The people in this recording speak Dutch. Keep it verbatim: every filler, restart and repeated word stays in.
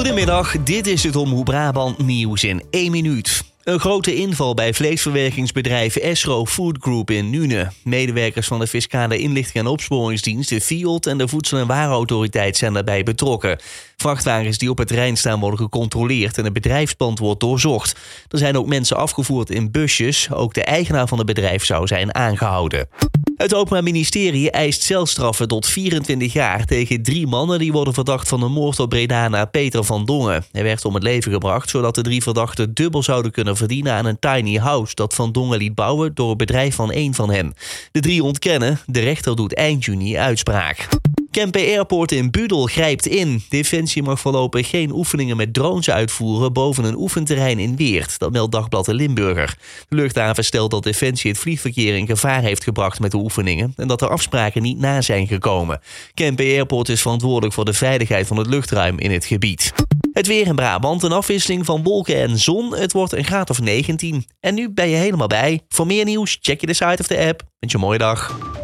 Goedemiddag, dit is het Omroep Brabant nieuws in één minuut. Een grote inval bij vleesverwerkingsbedrijf Esro Food Group in Nuenen. Medewerkers van de Fiscale Inlichting en Opsporingsdienst, de Fiat en de Voedsel- en Warenautoriteit zijn daarbij betrokken. Vrachtwagens die op het terrein staan worden gecontroleerd en het bedrijfspand wordt doorzocht. Er zijn ook mensen afgevoerd in busjes. Ook de eigenaar van het bedrijf zou zijn aangehouden. Het Openbaar Ministerie eist celstraffen tot vierentwintig jaar tegen drie mannen die worden verdacht van de moord op Bredaner Peter van Dongen. Hij werd om het leven gebracht zodat de drie verdachten dubbel zouden kunnen verdienen aan een tiny house dat Van Dongen liet bouwen door het bedrijf van één van hen. De drie ontkennen. De rechter doet eind juni uitspraak. Kempen Airport in Budel grijpt in. Defensie mag voorlopig geen oefeningen met drones uitvoeren boven een oefenterrein in Weert. Dat meldt Dagblad de Limburger. De luchthaven stelt dat Defensie het vliegverkeer in gevaar heeft gebracht met de oefeningen en dat de afspraken niet na zijn gekomen. Kempen Airport is verantwoordelijk voor de veiligheid van het luchtruim in het gebied. Het weer in Brabant, een afwisseling van wolken en zon. Het wordt een graad of negentien. En nu ben je helemaal bij. Voor meer nieuws check je de site of de app. Wens je een mooie dag.